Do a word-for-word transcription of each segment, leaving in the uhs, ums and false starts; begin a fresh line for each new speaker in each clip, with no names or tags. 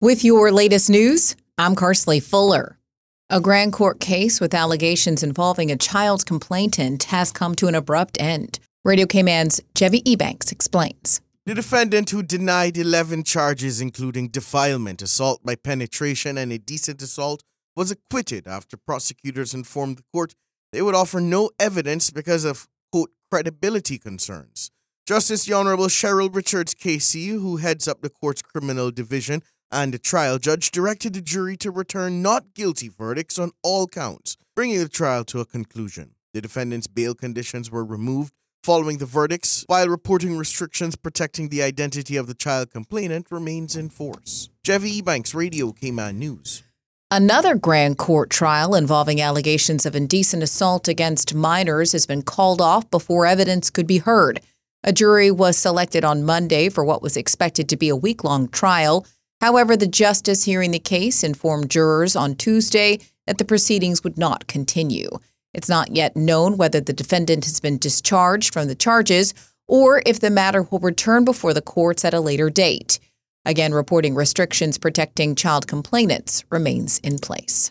With your latest news, I'm Carsley Fuller. A grand court case with allegations involving a child complainant has come to an abrupt end. Radio K-Man's Chevy Ebanks explains.
The defendant, who denied eleven charges including defilement, assault by penetration, and indecent assault, was acquitted after prosecutors informed the court they would offer no evidence because of, quote, credibility concerns. Justice the Honorable Cheryl Richards Casey, who heads up the court's criminal division, and the trial judge directed the jury to return not guilty verdicts on all counts, bringing the trial to a conclusion. The defendant's bail conditions were removed following the verdicts, while reporting restrictions protecting the identity of the child complainant remains in force. Chevy Ebanks, Radio K-Man News.
Another grand court trial involving allegations of indecent assault against minors has been called off before evidence could be heard. A jury was selected on Monday for what was expected to be a week-long trial. However, the justice hearing the case informed jurors on Tuesday that the proceedings would not continue. It's not yet known whether the defendant has been discharged from the charges or if the matter will return before the courts at a later date. Again, reporting restrictions protecting child complainants remains in place.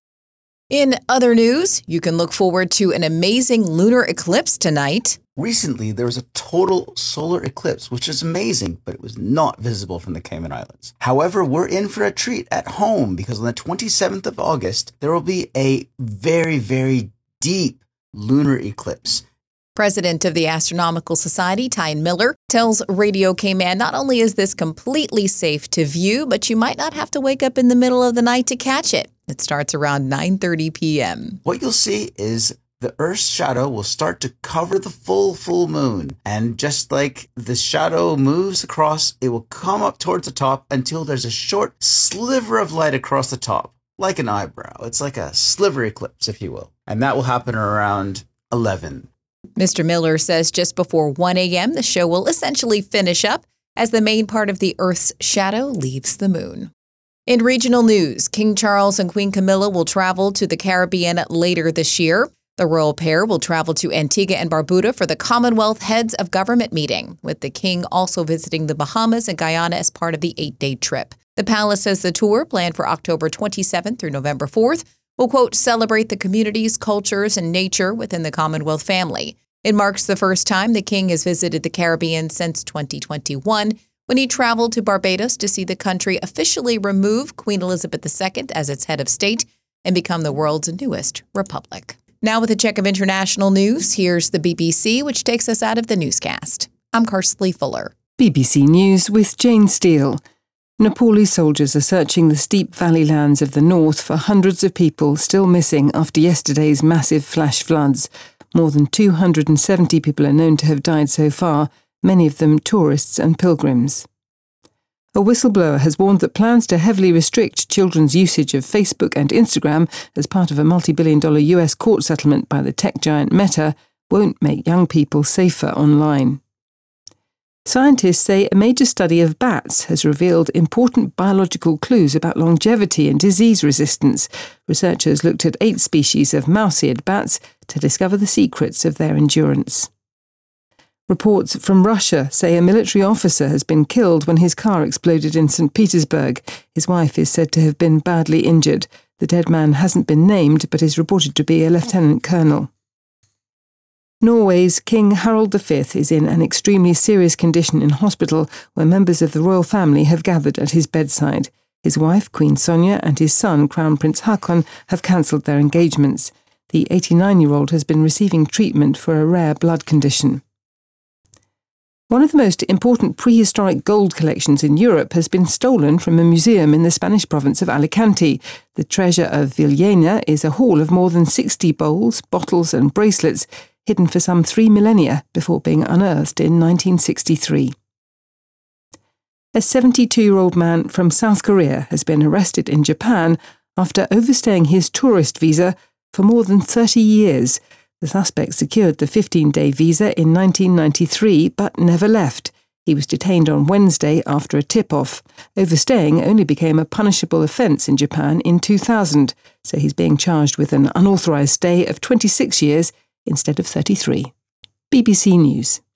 In other news, you can look forward to an amazing lunar eclipse tonight.
Recently, there was a total solar eclipse, which is amazing, but it was not visible from the Cayman Islands. However, we're in for a treat at home because on the twenty-seventh of August, there will be a very, very deep lunar eclipse.
President of the Astronomical Society, Tyne Miller, tells Radio K-Man not only is this completely safe to view, but you might not have to wake up in the middle of the night to catch it. It starts around nine thirty p.m.
What you'll see is the Earth's shadow will start to cover the full, full moon. And just like the shadow moves across, it will come up towards the top until there's a short sliver of light across the top, like an eyebrow. It's like a sliver eclipse, if you will. And that will happen around eleven.
Mister Miller says just before one a.m., the show will essentially finish up as the main part of the Earth's shadow leaves the moon. In regional news, King Charles and Queen Camilla will travel to the Caribbean later this year. The royal pair will travel to Antigua and Barbuda for the Commonwealth Heads of Government meeting, with the king also visiting the Bahamas and Guyana as part of the eight-day trip. The palace says the tour, planned for October twenty-seventh through November fourth, will, quote, celebrate the communities, cultures, and nature within the Commonwealth family. It marks the first time the king has visited the Caribbean since twenty twenty-one, when he traveled to Barbados to see the country officially remove Queen Elizabeth the Second as its head of state and become the world's newest republic. Now with a check of international news, here's the B B C, which takes us out of the newscast. I'm Carsley Fuller.
B B C News with Jane Steele. Nepali soldiers are searching the steep valley lands of the north for hundreds of people still missing after yesterday's massive flash floods. More than two hundred seventy people are known to have died so far, many of them tourists and pilgrims. A whistleblower has warned that plans to heavily restrict children's usage of Facebook and Instagram as part of a multi-billion dollar U S court settlement by the tech giant Meta won't make young people safer online. Scientists say a major study of bats has revealed important biological clues about longevity and disease resistance. Researchers looked at eight species of mouse-eared bats to discover the secrets of their endurance. Reports from Russia say a military officer has been killed when his car exploded in Saint Petersburg. His wife is said to have been badly injured. The dead man hasn't been named, but is reported to be a lieutenant colonel. Norway's King Harald the Fifth is in an extremely serious condition in hospital, where members of the royal family have gathered at his bedside. His wife, Queen Sonja, and his son, Crown Prince Haakon, have cancelled their engagements. The eighty-nine-year-old has been receiving treatment for a rare blood condition. One of the most important prehistoric gold collections in Europe has been stolen from a museum in the Spanish province of Alicante. The treasure of Villena is a haul of more than sixty bowls, bottles and bracelets, hidden for some three millennia before being unearthed in nineteen sixty-three. A seventy-two-year-old man from South Korea has been arrested in Japan after overstaying his tourist visa for more than thirty years. The suspect secured the fifteen-day visa in nineteen ninety-three but never left. He was detained on Wednesday after a tip-off. Overstaying only became a punishable offence in Japan in two thousand, so he's being charged with an unauthorised stay of twenty-six years instead of thirty-three. B B C News.